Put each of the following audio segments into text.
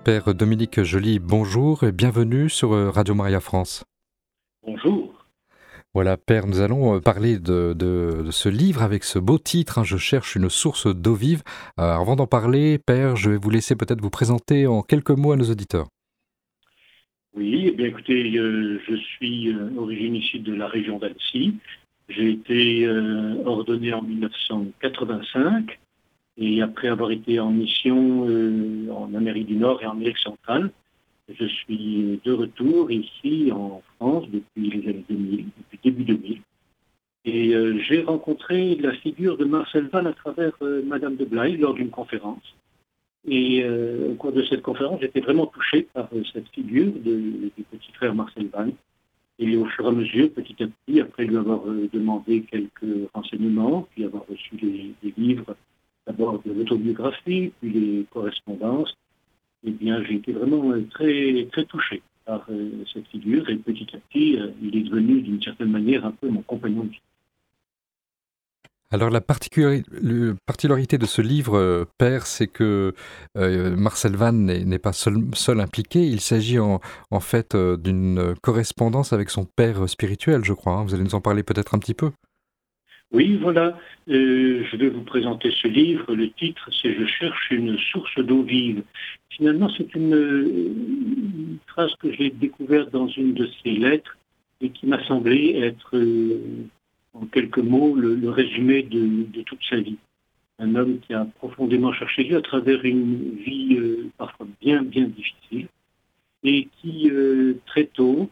Père Dominique Joly, bonjour et bienvenue sur Radio Maria France. Bonjour. Voilà, Père, nous allons parler de ce livre avec ce beau titre, Je cherche une source d'eau vive. Avant d'en parler, Père, je vais vous laisser peut-être vous présenter en quelques mots à nos auditeurs. Oui, eh bien écoutez, je suis origine ici de la région d'Annecy. J'ai été ordonné en 1985 et après avoir été en mission en Amérique du Nord et en Amérique centrale, je suis de retour ici en France depuis les années 2000, depuis début 2000. Et j'ai rencontré la figure de Marcel Vannes à travers Madame de Blaye lors d'une conférence. Et au cours de cette conférence, j'étais vraiment touché par cette figure du petit frère Marcel Vannes. Et au fur et à mesure, petit à petit, après lui avoir demandé quelques renseignements, puis avoir reçu des livres, d'abord de l'autobiographie, puis les correspondances, eh bien, j'ai été vraiment très, très touché par cette figure. Et petit à petit, il est devenu d'une certaine manière un peu mon compagnon de vie. Alors la particularité de ce livre, Père, c'est que Marcel Vannes n'est pas seul impliqué, il s'agit en fait d'une correspondance avec son père spirituel, je crois. Vous allez nous en parler peut-être un petit peu. Oui, voilà, je vais vous présenter ce livre. Le titre, c'est Je cherche une source d'eau vive. Finalement, c'est une phrase que j'ai découverte dans une de ses lettres et qui m'a semblé être, en quelques mots, le résumé de toute sa vie. Un homme qui a profondément cherché Dieu à travers une vie parfois bien, bien difficile et qui, très tôt,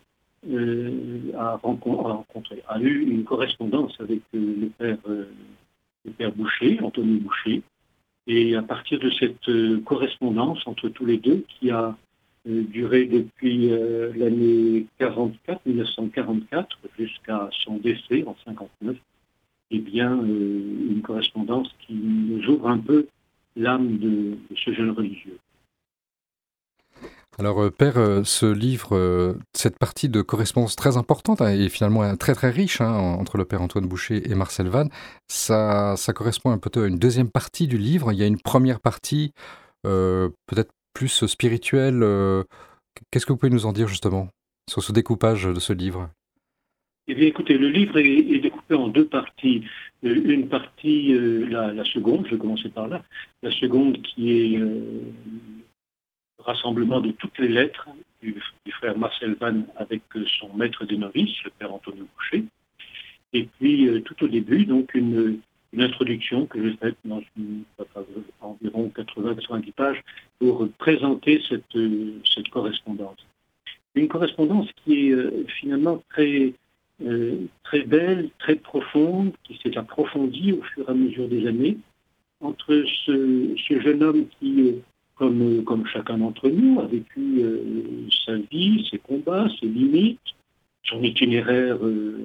a eu une correspondance avec le père Boucher, Anthony Boucher. Et à partir de cette correspondance entre tous les deux, qui a duré depuis l'année 1944, jusqu'à son décès en 59, eh bien, une correspondance qui nous ouvre un peu l'âme de ce jeune religieux. Alors, Père, ce livre, cette partie de correspondance très importante et finalement très très riche entre le Père Antoine Boucher et Marcel Vannes, ça correspond un peu à une deuxième partie du livre. Il y a une première partie peut-être plus spirituelle. Qu'est-ce que vous pouvez nous en dire justement sur ce découpage de ce livre? Eh bien, écoutez, le livre est découpé en deux parties. Une partie, la seconde, je vais commencer par là, la seconde qui est rassemblement de toutes les lettres du frère Marcel Vannes avec son maître des novices, le père Antonio Boucher. Et puis, tout au début, donc, une introduction que j'ai faite dans environ 80-90 pages pour présenter cette correspondance. Une correspondance qui est finalement très belle, très profonde, qui s'est approfondie au fur et à mesure des années entre ce jeune homme qui, comme chacun d'entre nous, a vécu sa vie, ses combats, ses limites, son itinéraire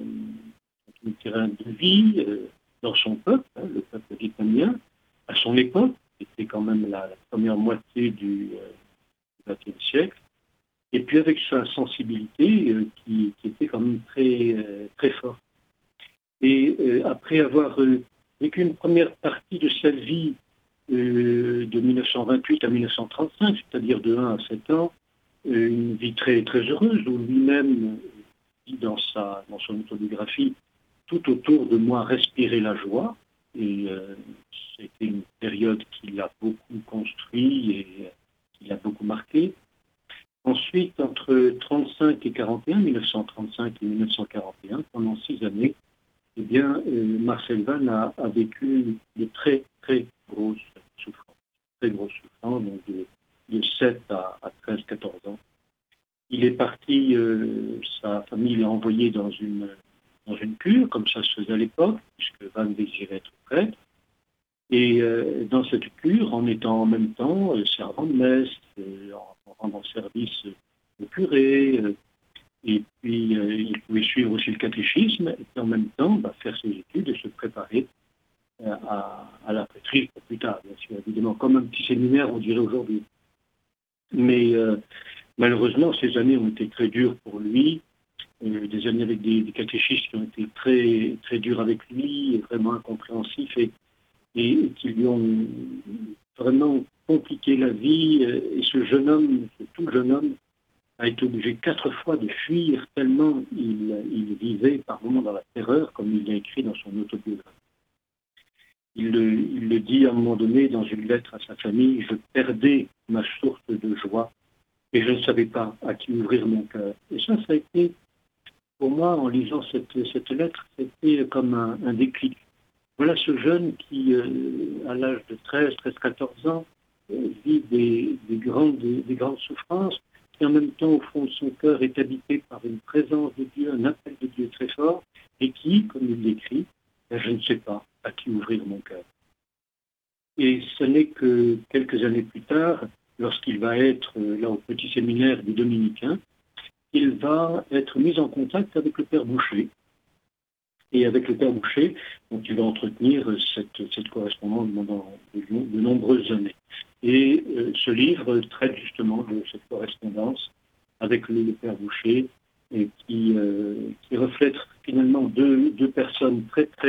de vie dans son peuple, le peuple vietnamien, à son époque, qui était quand même la première moitié du XXe siècle, et puis avec sa sensibilité qui était quand même très forte. Et après avoir vécu une première partie de sa vie de 1928 à 1935, c'est-à-dire de 1 à 7 ans, une vie très, très heureuse, où lui-même dit dans son autobiographie, tout autour de moi respirait la joie, et c'était une période qui l'a beaucoup construit et qui l'a beaucoup marqué. Ensuite, entre 35 et 41, 1935 et 1941, pendant 6 années, eh bien, Marcel Vannes a vécu de très, très grosses souffrances. Très grosses souffrances, donc de 7 à 13, 14 ans. Il est parti, sa famille l'a envoyé dans une cure, comme ça se faisait à l'époque, puisque Vannes désirait être prêtre. Et dans cette cure, en étant en même temps servant de messe, en rendant service au curé, et puis il pouvait suivre aussi le catéchisme, et puis en même temps faire ses études et se préparer à la prêtrise pour plus tard, bien sûr, évidemment, comme un petit séminaire, on dirait aujourd'hui. Mais malheureusement, ces années ont été très dures pour lui, des années avec des catéchistes qui ont été très, très durs avec lui, et vraiment incompréhensifs, et qui lui ont vraiment compliqué la vie. Et ce jeune homme, ce tout jeune homme, a été obligé 4 fois de fuir tellement il vivait par moments dans la terreur, comme il l'a écrit dans son autobiographie. Il le dit à un moment donné dans une lettre à sa famille: je perdais ma source de joie et je ne savais pas à qui ouvrir mon cœur. Et ça a été, pour moi, en lisant cette lettre, c'était comme un déclic. Voilà ce jeune qui, à l'âge de 14 ans, vit des grandes souffrances, qui en même temps, au fond de son cœur, est habité par une présence de Dieu, un appel de Dieu très fort, et qui, comme il l'écrit, je ne sais pas à qui ouvrir mon cœur. Et ce n'est que quelques années plus tard, lorsqu'il va être là au petit séminaire des Dominicains, il va être mis en contact avec le Père Boucher. Et avec le Père Boucher, donc il va entretenir cette correspondance pendant de nombreuses années. Et ce livre traite justement de cette correspondance avec le Père Boucher, et qui reflète finalement deux personnes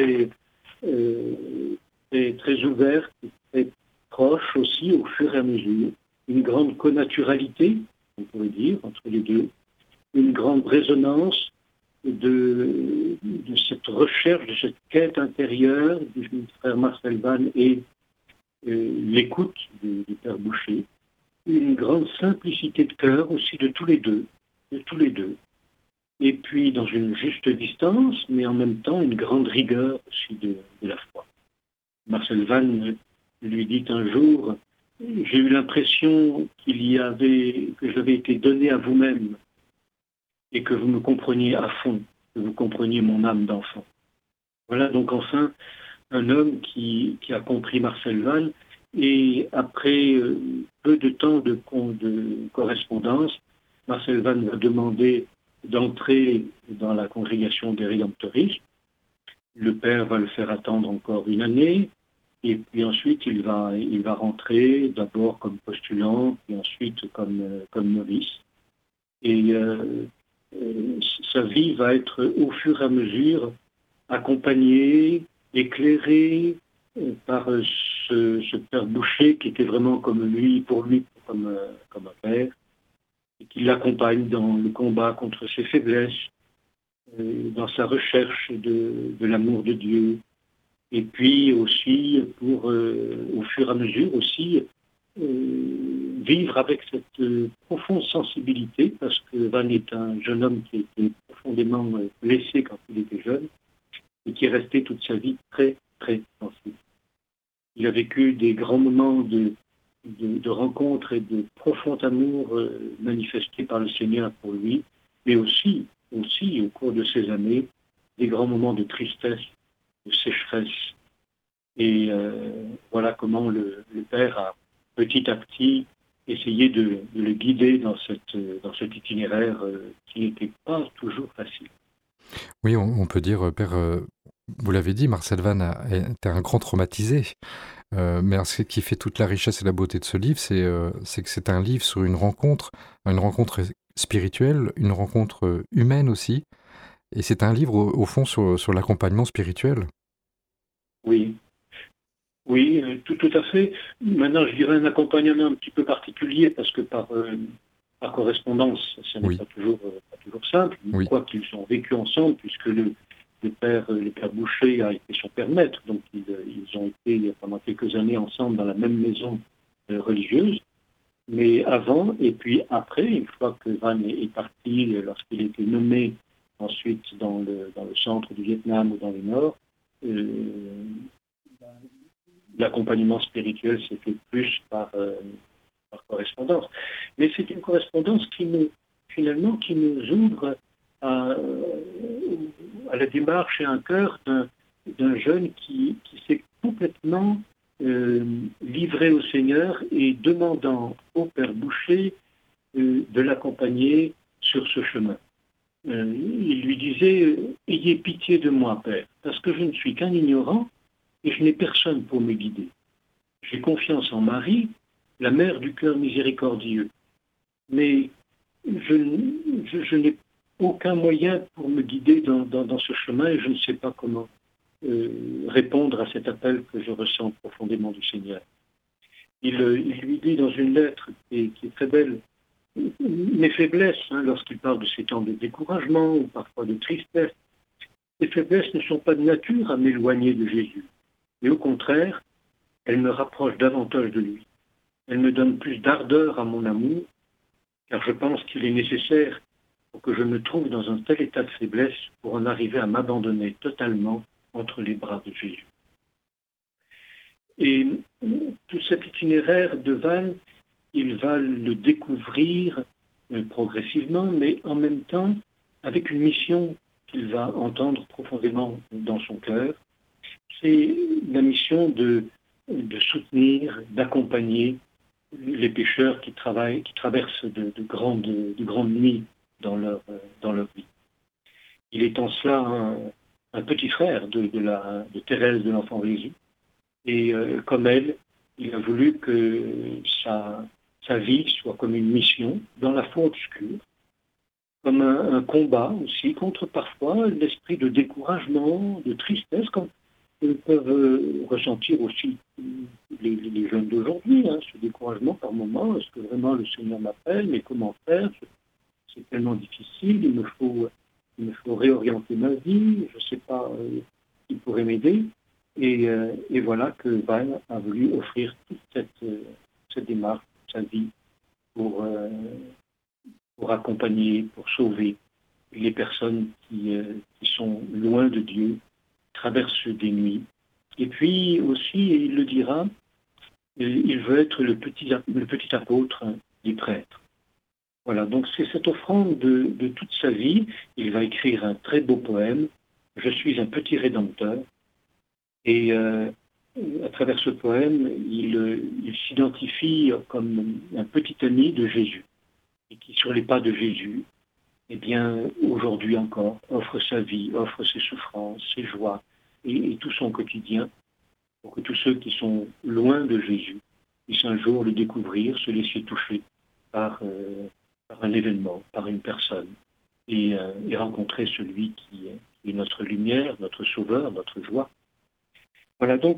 très ouvertes, très proches aussi au fur et à mesure. Une grande connaturalité, on pourrait dire, entre les deux. Une grande résonance de cette recherche, de cette quête intérieure du frère Marcel Vann et l'écoute du Père Boucher. Une grande simplicité de cœur aussi de tous les deux. Et puis dans une juste distance, mais en même temps une grande rigueur aussi de la foi. Marcel Vann lui dit un jour: j'ai eu l'impression que j'avais été donné à vous-même et que vous me compreniez à fond, que vous compreniez mon âme d'enfant. Voilà donc enfin un homme qui a compris Marcel Vann, et après peu de temps de correspondance, Marcel Vann va demander d'entrer dans la congrégation des Rédemptoristes. Le père va le faire attendre encore une année, et puis ensuite il va rentrer d'abord comme postulant, puis ensuite comme novice. Et sa vie va être au fur et à mesure accompagnée, éclairée par ce Père Boucher qui était vraiment comme lui, pour lui, comme un père, et qui l'accompagne dans le combat contre ses faiblesses, dans sa recherche de l'amour de Dieu, et puis aussi pour, au fur et à mesure aussi, vivre avec cette profonde sensibilité, parce que Vann est un jeune homme qui a été profondément blessé quand il était jeune, et qui est resté toute sa vie très, très sensible. Il a vécu des grands moments de rencontres et de profond amour manifestés par le Seigneur pour lui, mais aussi au cours de ces années, des grands moments de tristesse, de sécheresse. Et voilà comment le Père a petit à petit essayé de le guider dans cet itinéraire qui n'était pas toujours facile. Oui, on peut dire, Père, vous l'avez dit, Marcel Vann était un grand traumatisé. Mais ce qui fait toute la richesse et la beauté de ce livre, c'est que c'est un livre sur une rencontre spirituelle, une rencontre humaine aussi. Et c'est un livre, au fond, sur l'accompagnement spirituel. Oui, tout à fait. Maintenant, je dirais un accompagnement un petit peu particulier, parce que par correspondance, ce n'est pas toujours simple, quoi qu'ils ont vécu ensemble, puisque le père Boucher a été son père maître, donc ils ont été pendant quelques années ensemble dans la même maison religieuse. Mais avant et puis après, une fois que Vann est parti, lorsqu'il était nommé ensuite dans le centre du Vietnam ou dans le Nord, l'accompagnement spirituel s'est fait plus par correspondance. Mais c'est une correspondance qui nous ouvre à la démarche et un cœur d'un jeune qui s'est complètement livré au Seigneur, et demandant au Père Boucher de l'accompagner sur ce chemin. Il lui disait: ayez pitié de moi, Père, parce que je ne suis qu'un ignorant et je n'ai personne pour me guider. J'ai confiance en Marie, la mère du cœur miséricordieux, mais je n'ai aucun moyen pour me guider dans ce chemin, et je ne sais pas comment répondre à cet appel que je ressens profondément du Seigneur. il lui dit dans une lettre qui est très belle, mes faiblesses, lorsqu'il parle de ces temps de découragement ou parfois de tristesse, ces faiblesses ne sont pas de nature à m'éloigner de Jésus, mais au contraire, elles me rapprochent davantage de lui. Elles me donnent plus d'ardeur à mon amour, car je pense qu'il est nécessaire pour que je me trouve dans un tel état de faiblesse pour en arriver à m'abandonner totalement entre les bras de Jésus. Et tout cet itinéraire de Vannes, il va le découvrir progressivement, mais en même temps avec une mission qu'il va entendre profondément dans son cœur. C'est la mission de soutenir, d'accompagner les pécheurs qui traversent de grandes nuits dans leur vie. Il est en cela un petit frère de Thérèse de l'Enfant Jésus. Et comme elle, il a voulu que sa vie soit comme une mission dans la foi obscure, comme un combat aussi contre parfois l'esprit de découragement, de tristesse, comme peuvent ressentir aussi les jeunes d'aujourd'hui, ce découragement par moment. Est-ce que vraiment le Seigneur m'appelle? Mais comment faire? C'est tellement difficile, il me faut réorienter ma vie, je ne sais pas qui pourrait m'aider. Et voilà que Vannes a voulu offrir toute cette démarche, sa vie, pour accompagner, pour sauver les personnes qui sont loin de Dieu, traversent des nuits. Et puis aussi, et il le dira, il veut être le petit apôtre des prêtres. Voilà, donc c'est cette offrande de toute sa vie. Il va écrire un très beau poème, « Je suis un petit rédempteur ». Et à travers ce poème, il s'identifie comme un petit ami de Jésus, et qui, sur les pas de Jésus, eh bien, aujourd'hui encore, offre sa vie, offre ses souffrances, ses joies et tout son quotidien, pour que tous ceux qui sont loin de Jésus puissent un jour le découvrir, se laisser toucher par un événement, par une personne, et rencontrer celui qui est notre lumière, notre sauveur, notre joie. Voilà, donc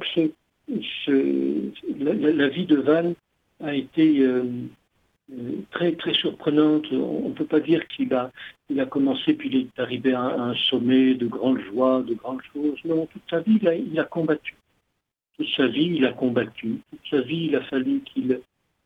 la vie de Vannes a été très, très surprenante. On ne peut pas dire qu'il a commencé puis il est arrivé à un sommet de grande joie, de grandes choses. Non, toute sa vie, il a combattu. Toute sa vie, il a combattu. Toute sa vie, il a fallu qu'il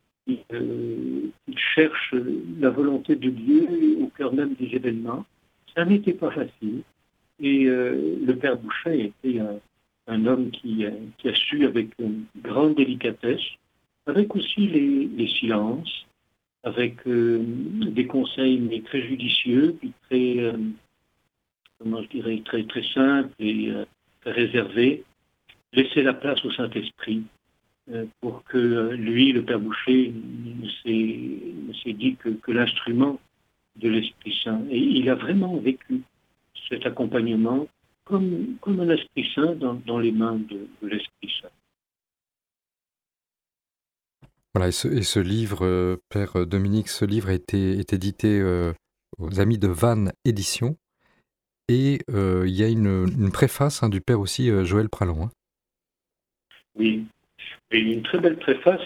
cherche la volonté de Dieu au cœur même des événements. Ça n'était pas facile. Et le père Bouchet était un homme qui a su avec une grande délicatesse, avec aussi les silences, avec des conseils mais très judicieux, puis très, comment je dirais, très, très simples et très réservés, laisser la place au Saint-Esprit pour que lui, le Père Bouchet, ne s'est dit que l'instrument de l'Esprit Saint. Et il a vraiment vécu cet accompagnement comme un Esprit Saint dans les mains de l'Esprit Saint. Voilà, et ce livre, Père Dominique, ce livre est édité aux Amis de Vannes Éditions, et il y a une préface du Père aussi, Joël Pralon. Oui, et une très belle préface.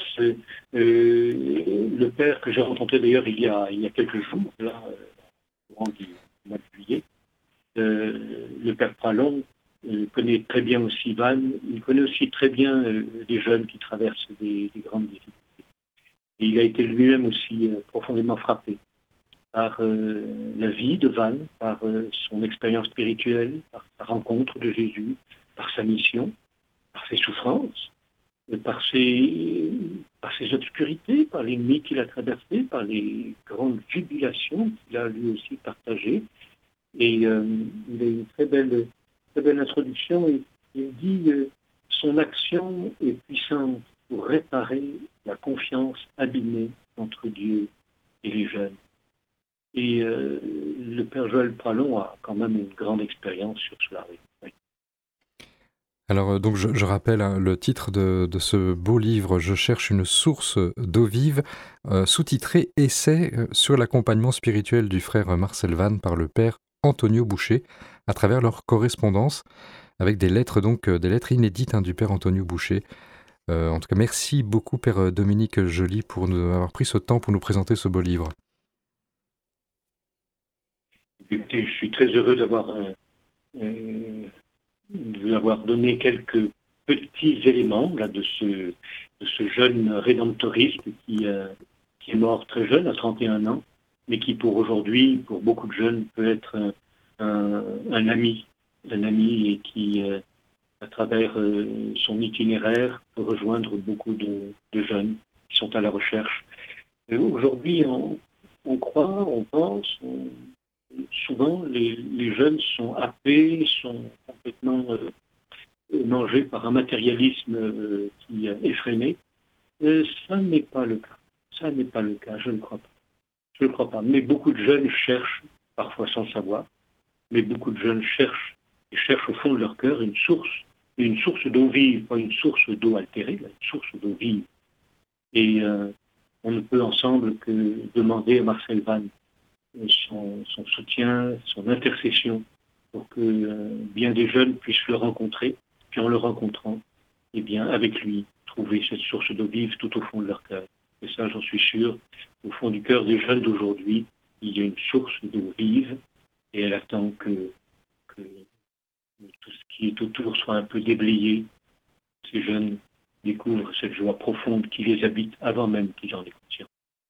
Le Père que j'ai rencontré d'ailleurs il y a quelques jours, là, au courant du mois de juillet, le Père Pralon connaît très bien aussi Vannes, il connaît aussi très bien des jeunes qui traversent des grandes difficultés. Et il a été lui-même aussi profondément frappé par la vie de Vannes, par son expérience spirituelle, par sa rencontre de Jésus, par sa mission, par ses souffrances, par ses obscurités, par les nuits qu'il a traversées, par les grandes jubilations qu'il a lui aussi partagées. Et il a une très belle introduction. Et il dit son action est puissante pour réparer la confiance abîmée entre Dieu et les jeunes. Et le Père Joël Pralon a quand même une grande expérience sur cela. Oui. Alors, donc, je rappelle le titre de ce beau livre, « Je cherche une source d'eau vive », sous-titré « Essai sur l'accompagnement spirituel du frère Marcel Vannes par le Père Antonio Bouchet », à travers leur correspondance, avec des lettres inédites du Père Antonio Bouchet. En tout cas, merci beaucoup, Père Dominique Joly, pour nous avoir pris ce temps pour nous présenter ce beau livre. Écoutez, je suis très heureux euh, d'avoir donné quelques petits éléments là, de ce jeune rédemptoriste qui est mort très jeune, à 31 ans, mais qui pour aujourd'hui, pour beaucoup de jeunes, peut être un ami, et qui, à travers son itinéraire, peut rejoindre beaucoup de jeunes qui sont à la recherche. Aujourd'hui, on croit, on pense, souvent les jeunes sont happés, sont complètement mangés par un matérialisme qui est effréné. Ça n'est pas le cas. Ça n'est pas le cas, je ne crois pas. Je ne crois pas. Mais beaucoup de jeunes cherchent, parfois sans savoir, mais beaucoup de jeunes cherchent, et cherchent au fond de leur cœur une source d'eau vive, pas une source d'eau altérée, là, une source d'eau vive. Et on ne peut ensemble que demander à Marcel Vann son soutien, son intercession, pour que bien des jeunes puissent le rencontrer, puis en le rencontrant, eh bien, avec lui, trouver cette source d'eau vive tout au fond de leur cœur. Et ça, j'en suis sûr, au fond du cœur des jeunes d'aujourd'hui, il y a une source d'eau vive, et elle attend que tout ce qui est autour soit un peu déblayé. Ces jeunes découvrent cette joie profonde qui les habite avant même qu'ils en aient conscience.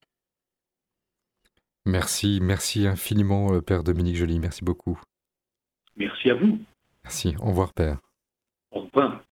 Merci, merci infiniment, Père Dominique Joly. Merci beaucoup. Merci à vous. Merci. Au revoir, Père. Au revoir.